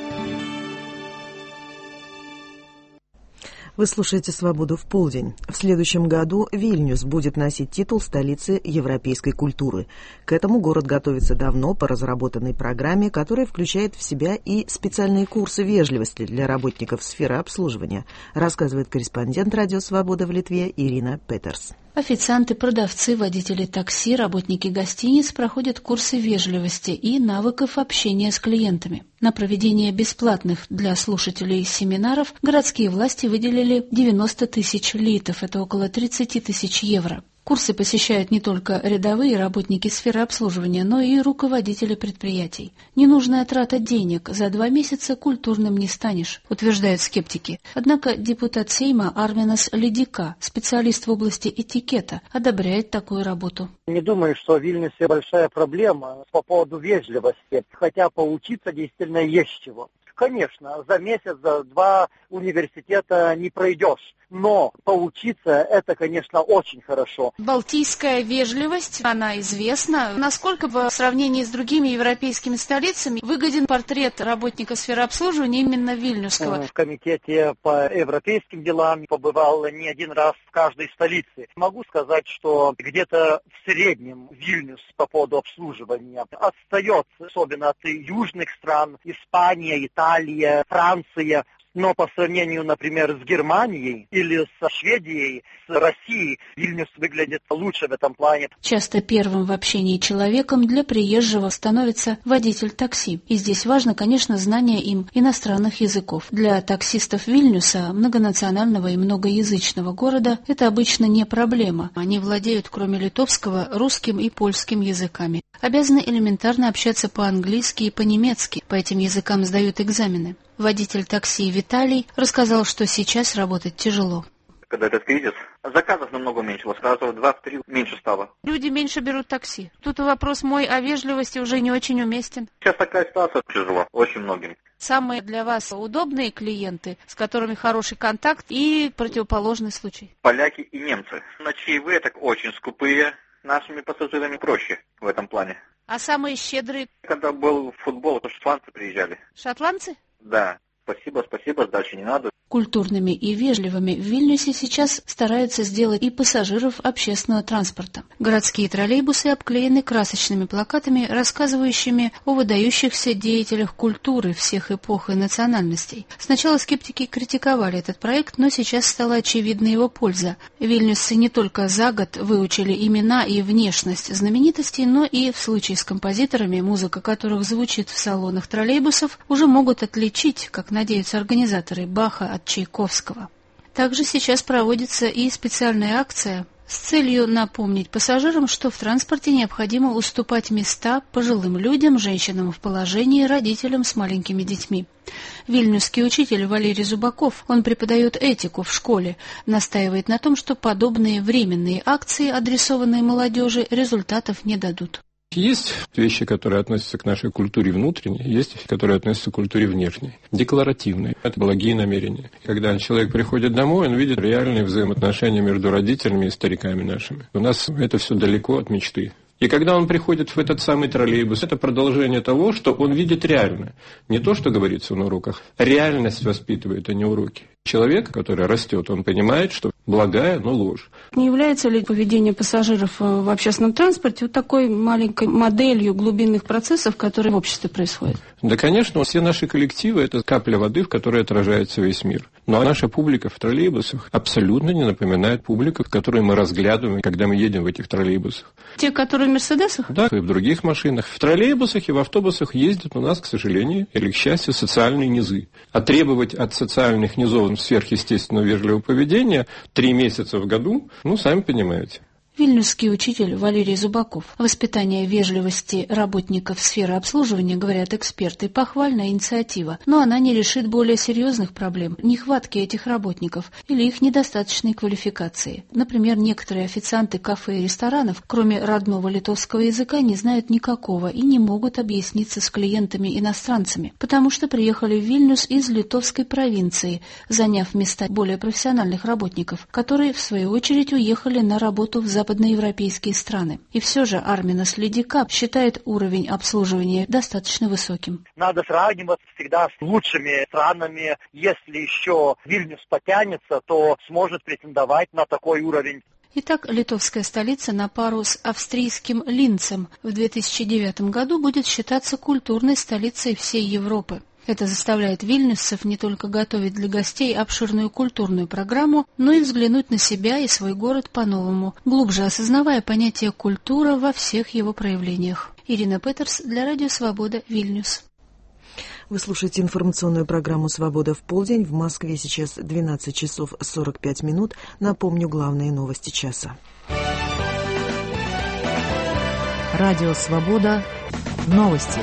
Вы слушаете «Свободу в полдень». В следующем году Вильнюс будет носить титул столицы европейской культуры. К этому город готовится давно по разработанной программе, которая включает в себя и специальные курсы вежливости для работников сферы обслуживания, рассказывает корреспондент радио «Свобода» в Литве Ирина Петерс. Официанты, продавцы, водители такси, работники гостиниц проходят курсы вежливости и навыков общения с клиентами. На проведение бесплатных для слушателей семинаров городские власти выделили девяносто тысяч литов, это около тридцать тысяч евро. Курсы посещают не только рядовые работники сферы обслуживания, но и руководители предприятий. Ненужная трата денег, за два месяца культурным не станешь, утверждают скептики. Однако депутат Сейма Арминас Ледика, специалист в области этикета, одобряет такую работу. Не думаю, что в Вильнюсе большая проблема по поводу вежливости, хотя поучиться действительно есть чего. Конечно, за месяц, за два университета не пройдешь, но поучиться это, конечно, очень хорошо. Балтийская вежливость, она известна. Насколько в сравнении с другими европейскими столицами выгоден портрет работника сферы обслуживания именно вильнюсского? В комитете по европейским делам побывал не один раз в каждой столице. Могу сказать, что где-то в среднем Вильнюс по поводу обслуживания отстает, особенно от южных стран, Испания, Италия, Франция. но по сравнению, например, с Германией или со Шведией, с Россией, Вильнюс выглядит лучше в этом плане. Часто первым в общении человеком для приезжего становится водитель такси. И здесь важно, конечно, знание им иностранных языков. Для таксистов Вильнюса, многонационального и многоязычного города, это обычно не проблема. Они владеют, кроме литовского, русским и польским языками. Обязаны элементарно общаться по-английски и по-немецки. По этим языкам сдают экзамены. Водитель такси Виталий рассказал, что сейчас работать тяжело. Когда этот кризис, заказов намного уменьшилось, сразу в два-три меньше стало. Люди меньше берут такси. Тут вопрос мой о вежливости уже не очень уместен. Сейчас такая ситуация тяжело, очень многим. Самые для вас удобные клиенты, с которыми хороший контакт, и противоположный случай? Поляки и немцы. На чаевые так очень скупые, нашими пассажирами проще в этом плане. А самые щедрые? Когда был футбол, то шотландцы приезжали. Шотландцы? Да. Спасибо, спасибо, сдачи не надо. Культурными и вежливыми в Вильнюсе сейчас стараются сделать и пассажиров общественного транспорта. Городские троллейбусы обклеены красочными плакатами, рассказывающими о выдающихся деятелях культуры всех эпох и национальностей. Сначала скептики критиковали этот проект, но сейчас стала очевидна его польза. Вильнюсцы не только за год выучили имена и внешность знаменитостей, но и в случае с композиторами, музыка которых звучит в салонах троллейбусов, уже могут отличить, как надеются организаторы, Баха от Чайковского. Также сейчас проводится и специальная акция с целью напомнить пассажирам, что в транспорте необходимо уступать места пожилым людям, женщинам в положении, родителям с маленькими детьми. Вильнюсский учитель Валерий Зубаков, он преподает этику в школе, настаивает на том, что подобные временные акции, адресованные молодежи, результатов не дадут. Есть вещи, которые относятся к нашей культуре внутренней, есть вещи, которые относятся к культуре внешней. Декларативные – это благие намерения. Когда человек приходит домой, он видит реальные взаимоотношения между родителями и стариками нашими. У нас это все далеко от мечты. И когда он приходит в этот самый троллейбус, это продолжение того, что он видит реально. Не то, что говорится на уроках. Реальность воспитывает, а не уроки. Человек, который растет, он понимает, что благая, но ложь. Не является ли поведение пассажиров в общественном транспорте вот такой маленькой моделью глубинных процессов, которые в обществе происходят? Да, конечно, все наши коллективы – это капля воды, в которой отражается весь мир. Но наша публика в троллейбусах абсолютно не напоминает публику, которую мы разглядываем, когда мы едем в этих троллейбусах. Те, которые в «Мерседесах»? Да, и в других машинах. В троллейбусах и в автобусах ездят у нас, к сожалению, или к счастью, социальные низы. А требовать от социальных низов сверхъестественного вежливого поведения три месяца в году, ну, сами понимаете. Вильнюсский учитель Валерий Зубаков. Воспитание вежливости работников сферы обслуживания, говорят эксперты, похвальная инициатива, но она не решит более серьезных проблем – нехватки этих работников или их недостаточной квалификации. Например, некоторые официанты кафе и ресторанов, кроме родного литовского языка, не знают никакого и не могут объясниться с клиентами-иностранцами, потому что приехали в Вильнюс из литовской провинции, заняв места более профессиональных работников, которые, в свою очередь, уехали на работу в западноевропейские страны. И все же Арминас Ледика считает уровень обслуживания достаточно высоким. Надо сравнивать всегда с лучшими странами. Если еще Вильнюс потянется, то сможет претендовать на такой уровень. Итак, литовская столица на пару с австрийским Линцем в две тысячи девятом году будет считаться культурной столицей всей Европы. Это заставляет вильнюсцев не только готовить для гостей обширную культурную программу, но и взглянуть на себя и свой город по-новому, глубже осознавая понятие «культура» во всех его проявлениях. Ирина Петерс для Радио Свобода, Вильнюс. Вы слушаете информационную программу «Свобода в полдень». В Москве сейчас двенадцать часов сорок пять минут. Напомню главные новости часа. Радио Свобода. Новости.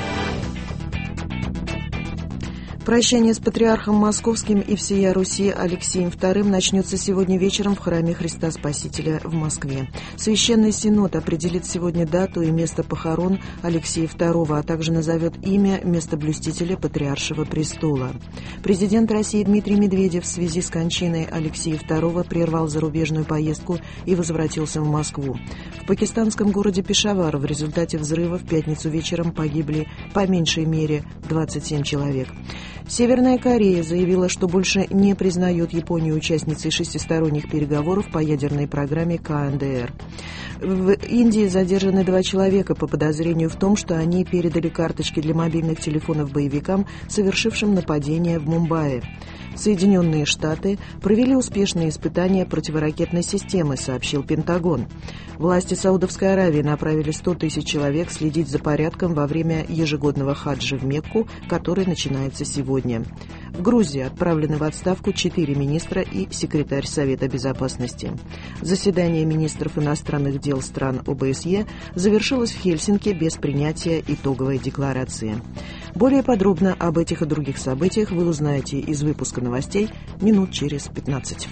Прощание с патриархом Московским и всея Руси Алексеем вторым начнется сегодня вечером в храме Христа Спасителя в Москве. Священный Синод определит сегодня дату и место похорон Алексея второго, а также назовет имя местоблюстителя Патриаршего престола. Президент России Дмитрий Медведев в связи с кончиной Алексея второго прервал зарубежную поездку и возвратился в Москву. В пакистанском городе Пешавар в результате взрыва в пятницу вечером погибли по меньшей мере двадцать семь человек. Северная Корея заявила, что больше не признает Японию участницей шестисторонних переговоров по ядерной программе ка эн дэ эр. В Индии задержаны два человека по подозрению в том, что они передали карточки для мобильных телефонов боевикам, совершившим нападение в Мумбаи. Соединенные Штаты провели успешные испытания противоракетной системы, сообщил Пентагон. Власти Саудовской Аравии направили сто тысяч человек следить за порядком во время ежегодного хаджа в Мекку, который начинается сегодня. В Грузии отправлены в отставку четыре министра и секретарь Совета Безопасности. Заседание министров иностранных дел стран о бэ эс е завершилось в Хельсинки без принятия итоговой декларации. Более подробно об этих и других событиях вы узнаете из выпуска новостей минут через пятнадцать.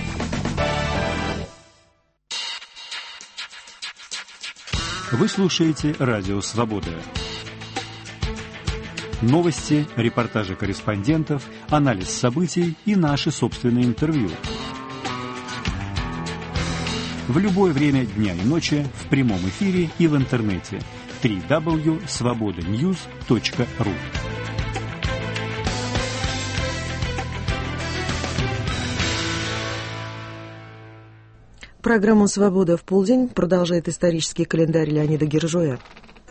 Вы слушаете «Радио Свобода». Новости, репортажи корреспондентов, анализ событий и наши собственные интервью. В любое время дня и ночи, в прямом эфире и в интернете. дабл ю дабл ю дабл ю точка свобода ньюс точка ру. Программу «Свобода в полдень» продолжает исторический календарь Леонида Гержоя.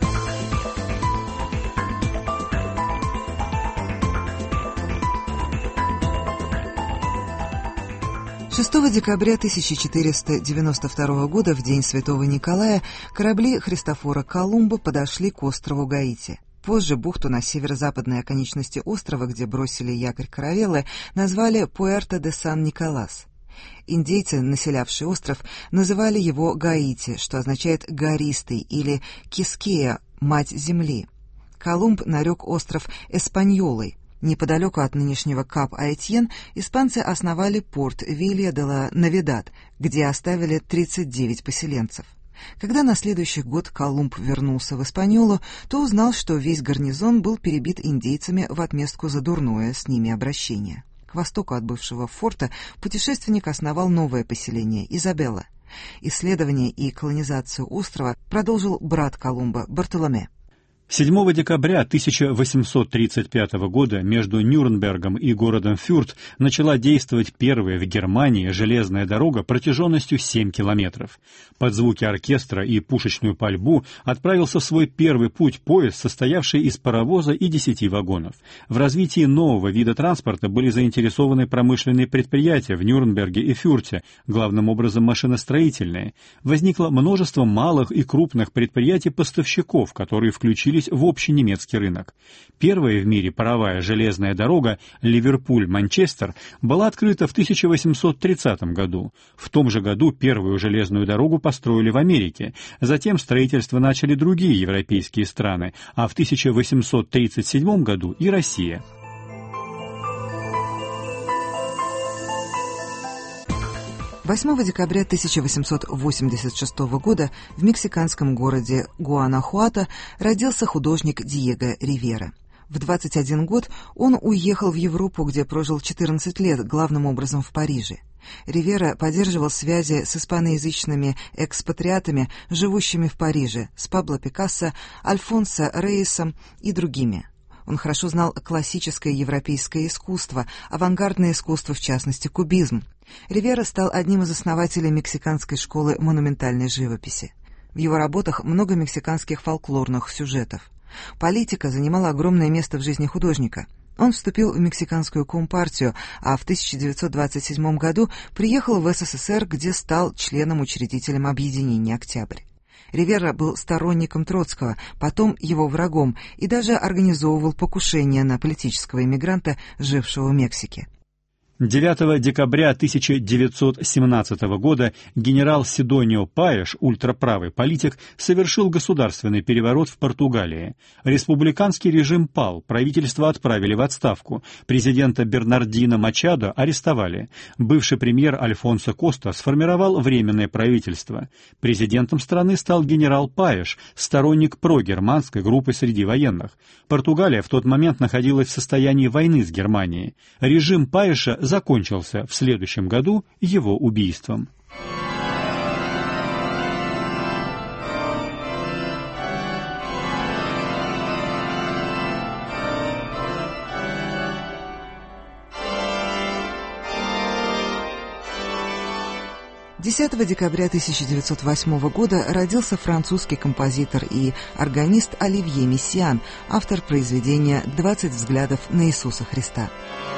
шестого декабря тысяча четыреста девяносто второго года, в день Святого Николая, корабли Христофора Колумба подошли к острову Гаити. Позже бухту на северо-западной оконечности острова, где бросили якорь каравеллы, назвали Пуэрто-де-Сан-Николас. Индейцы, населявшие остров, называли его Гаити, что означает «гористый» или «Кискея» — «мать земли». Колумб нарек остров Эспаньолой. Неподалеку от нынешнего Кап-Айтьен испанцы основали порт Вилья-де-ла-Навидад, где оставили тридцать девять поселенцев. Когда на следующий год Колумб вернулся в Испаньолу, то узнал, что весь гарнизон был перебит индейцами в отместку за дурное с ними обращение. К востоку от бывшего форта путешественник основал новое поселение – Изабелла. Исследование и колонизацию острова продолжил брат Колумба Бартоломе. седьмого декабря тысяча восемьсот тридцать пятого года между Нюрнбергом и городом Фюрт начала действовать первая в Германии железная дорога протяженностью семь километров. Под звуки оркестра и пушечную пальбу отправился в свой первый путь поезд, состоявший из паровоза и десяти вагонов. В развитии нового вида транспорта были заинтересованы промышленные предприятия в Нюрнберге и Фюрте, главным образом машиностроительные. Возникло множество малых и крупных предприятий-поставщиков, которые включили в общий немецкий рынок. Первая в мире паровая железная дорога Ливерпуль-Манчестер была открыта в тысяча восемьсот тридцатом году. В том же году первую железную дорогу построили в Америке. Затем строительство начали другие европейские страны, а в тысяча восемьсот тридцать седьмом году и Россия. восьмого декабря тысяча восемьсот восемьдесят шестого года в мексиканском городе Гуанахуато родился художник Диего Ривера. В двадцать один год он уехал в Европу, где прожил четырнадцать лет, главным образом в Париже. Ривера поддерживал связи с испаноязычными экспатриатами, живущими в Париже, с Пабло Пикассо, Альфонсо Рейсом и другими. Он хорошо знал классическое европейское искусство, авангардное искусство, в частности, кубизм. Ривера стал одним из основателей мексиканской школы монументальной живописи. В его работах много мексиканских фольклорных сюжетов. Политика занимала огромное место в жизни художника. Он вступил в мексиканскую компартию, а в тысяча девятьсот двадцать седьмом году приехал в эс эс эс эр, где стал членом-учредителем объединения «Октябрь». Ривера был сторонником Троцкого, потом его врагом, и даже организовывал покушение на политического эмигранта, жившего в Мексике. девятого декабря тысяча девятьсот семнадцатого года генерал Сидонио Паеш, ультраправый политик, совершил государственный переворот в Португалии. Республиканский режим пал, правительство отправили в отставку, президента Бернардино Мачадо арестовали. Бывший премьер Альфонсо Коста сформировал временное правительство. Президентом страны стал генерал Паеш, сторонник прогерманской группы среди военных. Португалия в тот момент находилась в состоянии войны с Германией. Режим Паеша закончился в следующем году его убийством. десятого декабря тысяча девятьсот восьмого года родился французский композитор и органист Оливье Мессиан, автор произведения «двадцать взглядов на Иисуса Христа».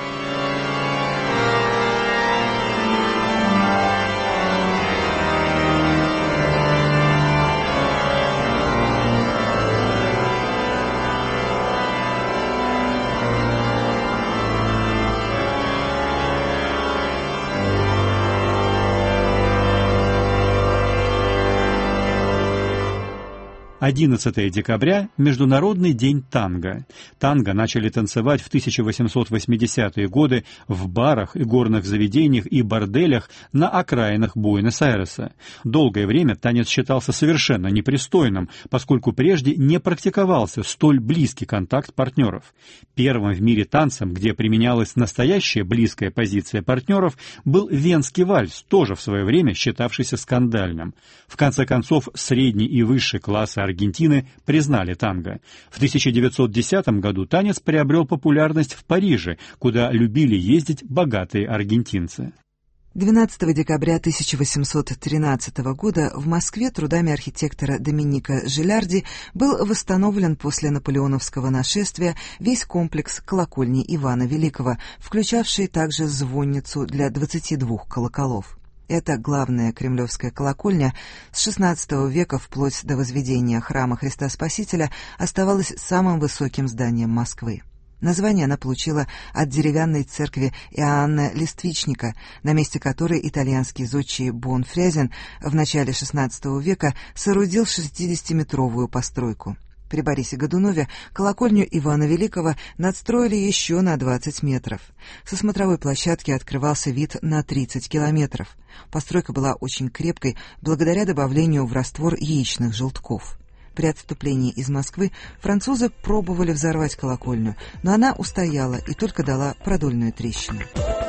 одиннадцатого декабря – Международный день танго. Танго начали танцевать в тысяча восемьсот восьмидесятые годы в барах и горных заведениях и борделях на окраинах Буэнос-Айреса. Долгое время танец считался совершенно непристойным, поскольку прежде не практиковался столь близкий контакт партнеров. Первым в мире танцем, где применялась настоящая близкая позиция партнеров, был венский вальс, тоже в свое время считавшийся скандальным. В конце концов, средний и высший классы Аргентины признали танго. В тысяча девятьсот десятом году танец приобрел популярность в Париже, куда любили ездить богатые аргентинцы. двенадцатого декабря тысяча восемьсот тринадцатого года в Москве трудами архитектора Доминика Жилярди был восстановлен после наполеоновского нашествия весь комплекс колокольни Ивана Великого, включавший также звонницу для двадцати двух колоколов. Это главная кремлевская колокольня с шестнадцатого века вплоть до возведения храма Христа Спасителя оставалась самым высоким зданием Москвы. Название она получила от деревянной церкви Иоанна Листвичника, на месте которой итальянский зодчий Бонфрязин в начале шестнадцатого века соорудил шестидесятиметровую постройку. При Борисе Годунове колокольню Ивана Великого надстроили еще на двадцать метров. Со смотровой площадки открывался вид на тридцать километров. Постройка была очень крепкой благодаря добавлению в раствор яичных желтков. При отступлении из Москвы французы пробовали взорвать колокольню, но она устояла и только дала продольную трещину.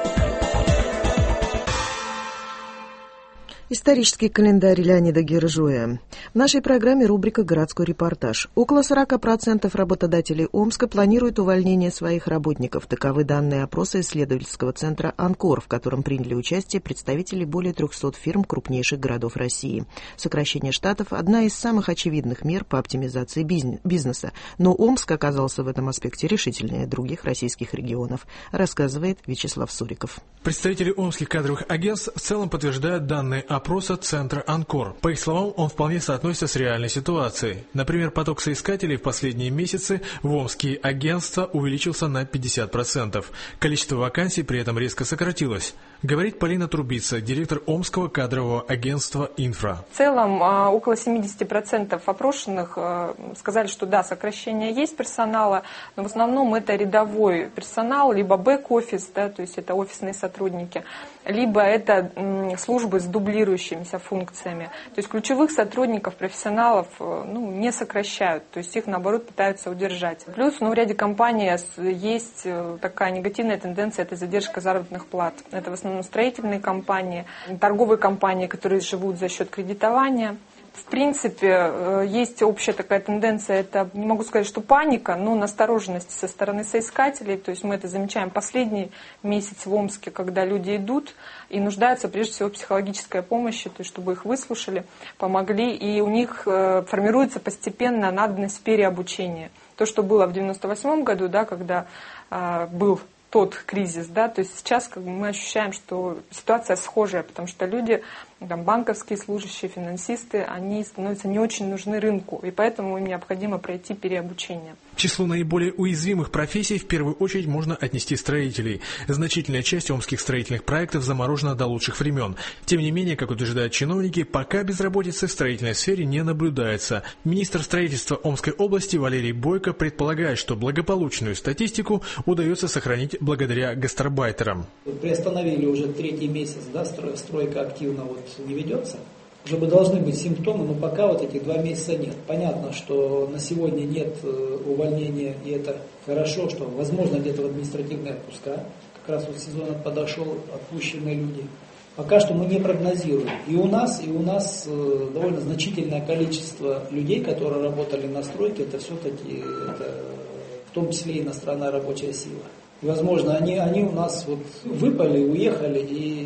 Исторический календарь Леонида Гержуя. В нашей программе рубрика «Городской репортаж». Около сорока процентов работодателей Омска планируют увольнение своих работников. Таковы данные опроса исследовательского центра «Анкор», в котором приняли участие представители более трехсот фирм крупнейших городов России. Сокращение штатов – одна из самых очевидных мер по оптимизации бизнеса. Но Омск оказался в этом аспекте решительнее других российских регионов, рассказывает Вячеслав Суриков. Представители омских кадровых агентств в целом подтверждают данные опроса центра «Анкор». По их словам, он вполне соотносится с реальной ситуацией. Например, поток соискателей в последние месяцы в омские агентства увеличился на пятьдесят процентов. Количество вакансий при этом резко сократилось. Говорит Полина Трубица, директор омского кадрового агентства «Инфра». В целом, около семьдесят процентов опрошенных сказали, что да, сокращение есть персонала, но в основном это рядовой персонал, либо бэк-офис, да, то есть это офисные сотрудники, либо это службы с дублирующимися функциями. То есть ключевых сотрудников, профессионалов ну, не сокращают, то есть их, наоборот, пытаются удержать. Плюс ну, в ряде компаний есть такая негативная тенденция, это задержка заработных плат. Это в основном строительные компании, торговые компании, которые живут за счет кредитования. В принципе, есть общая такая тенденция, это, не могу сказать, что паника, но настороженность со стороны соискателей. То есть мы это замечаем последний месяц в Омске, когда люди идут и нуждаются прежде всего в психологической помощи, то есть чтобы их выслушали, помогли, и у них формируется постепенно надобность переобучения. То, что было в девяносто восьмом году, да, когда а, был тот кризис, да, то есть сейчас как бы, мы ощущаем, что ситуация схожая, потому что люди, там, банковские служащие, финансисты, они становятся не очень нужны рынку, и поэтому им необходимо пройти переобучение. К числу наиболее уязвимых профессий в первую очередь можно отнести строителей. Значительная часть омских строительных проектов заморожена до лучших времен. Тем не менее, как утверждают чиновники, пока безработицы в строительной сфере не наблюдается. Министр строительства Омской области Валерий Бойко предполагает, что благополучную статистику удается сохранить благодаря гастарбайтерам. Приостановили уже третий месяц, да, строй, стройка активно вот не ведется. Уже бы должны быть симптомы, но пока вот этих два месяца нет. Понятно, что на сегодня нет увольнения, и это хорошо, что возможно где-то в административные отпуска. Как раз вот сезон подошел, отпущенные люди. Пока что мы не прогнозируем. И у нас, и у нас довольно значительное количество людей, которые работали на стройке, это все-таки это, в том числе иностранная рабочая сила. И, возможно, они, они у нас вот выпали, уехали, и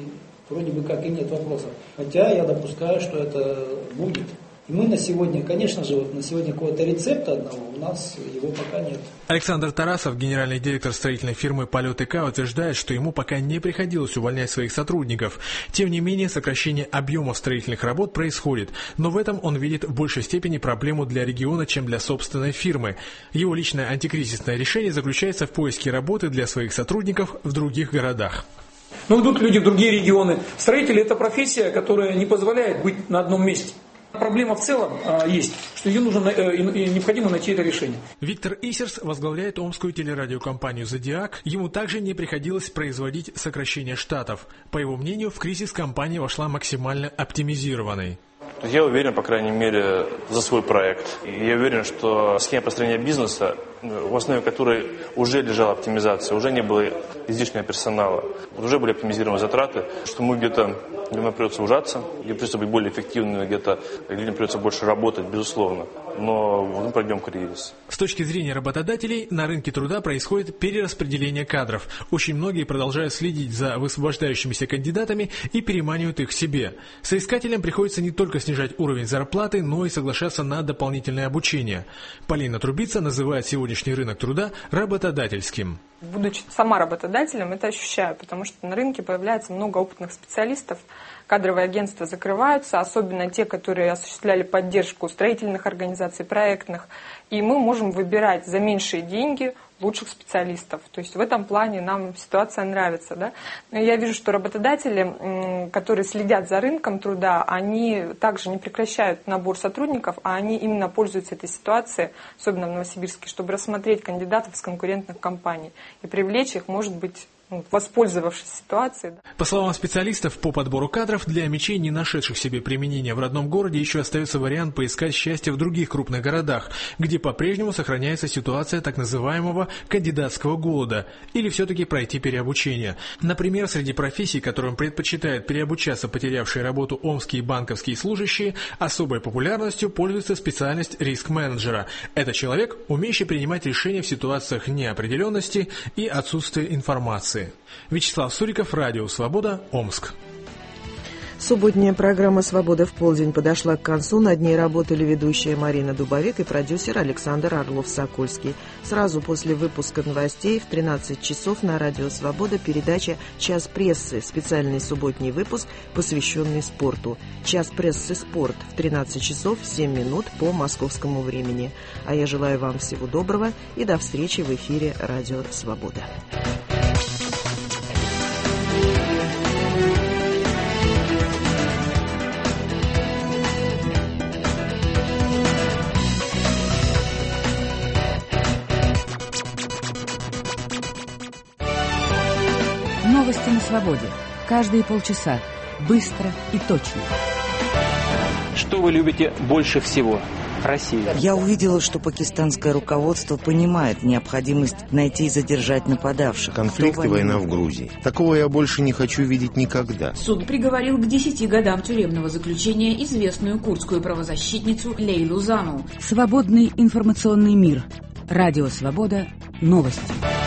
вроде бы как и нет вопросов. Хотя я допускаю, что это будет. И мы на сегодня, конечно же, вот на сегодня какого-то рецепта одного у нас его пока нет. Александр Тарасов, генеральный директор строительной фирмы «Полет ИК», утверждает, что ему пока не приходилось увольнять своих сотрудников. Тем не менее, сокращение объемов строительных работ происходит, но в этом он видит в большей степени проблему для региона, чем для собственной фирмы. Его личное антикризисное решение заключается в поиске работы для своих сотрудников в других городах. Но идут люди в другие регионы. Строители – это профессия, которая не позволяет быть на одном месте. Проблема в целом а, есть, что ее нужно э, и необходимо найти это решение. Виктор Исерс возглавляет омскую телерадиокомпанию «Зодиак». Ему также не приходилось производить сокращение штатов. По его мнению, в кризис компания вошла максимально оптимизированной. Я уверен, по крайней мере, за свой проект. И я уверен, что схема построения бизнеса, в основе которой уже лежала оптимизация, уже не было излишнего персонала, уже были оптимизированы затраты, что мы где-то, где-то придется ужаться, где придется быть более эффективными, где-то людям придется больше работать, безусловно. Но мы пройдем кризис. С точки зрения работодателей, на рынке труда происходит перераспределение кадров. Очень многие продолжают следить за высвобождающимися кандидатами и переманивают их к себе. Соискателям приходится не только снижать уровень зарплаты, но и соглашаться на дополнительное обучение. Полина Трубица называет сегодняшний рынок труда работодательским. Будучи сама работодателем, это ощущаю, потому что на рынке появляется много опытных специалистов, кадровые агентства закрываются, особенно те, которые осуществляли поддержку строительных организаций, проектных, и мы можем выбирать за меньшие деньги лучших специалистов. То есть в этом плане нам ситуация нравится. Да? Но я вижу, что работодатели, которые следят за рынком труда, они также не прекращают набор сотрудников, а они именно пользуются этой ситуацией, особенно в Новосибирске, чтобы рассмотреть кандидатов из конкурентных компаний и привлечь их, может быть, воспользовавшись ситуацией. По словам специалистов по подбору кадров, для мечей, не нашедших себе применения в родном городе, еще остается вариант поискать счастье в других крупных городах, где по-прежнему сохраняется ситуация так называемого кандидатского голода, или все-таки пройти переобучение. Например, среди профессий, которым предпочитают переобучаться потерявшие работу омские банковские служащие, особой популярностью пользуется специальность риск-менеджера. Это человек, умеющий принимать решения в ситуациях неопределенности и отсутствия информации. Вячеслав Суриков, Радио Свобода, Омск. Субботняя программа «Свобода в полдень» подошла к концу. Над ней работали ведущая Марина Дубовик и продюсер Александр Орлов-Сокольский. Сразу после выпуска новостей в тринадцать часов на Радио Свобода передача «Час прессы», специальный субботний выпуск, посвященный спорту. «Час прессы спорт» в тринадцать часов семь минут по московскому времени. А я желаю вам всего доброго и до встречи в эфире Радио Свобода. Новости на свободе. Каждые полчаса. Быстро и точно. Что вы любите больше всего? Россия. Я увидела, что пакистанское руководство понимает необходимость найти и задержать нападавших. Конфликт и война в Грузии. Такого я больше не хочу видеть никогда. Суд приговорил к десяти годам тюремного заключения известную курдскую правозащитницу Лейлу Зану. Свободный информационный мир. Радио Свобода. Новости.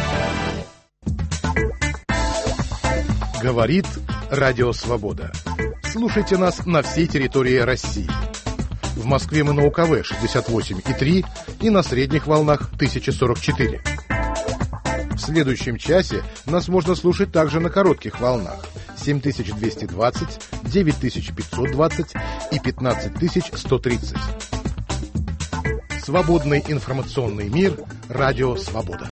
Говорит Радио Свобода. Слушайте нас на всей территории России. В Москве мы на УКВ шестьдесят восемь и три и на средних волнах тысяча сорок четыре. В следующем часе нас можно слушать также на коротких волнах семь тысяч двести двадцать, девять тысяч пятьсот двадцать и пятнадцать тысяч сто тридцать. Свободный информационный мир. Радио Свобода.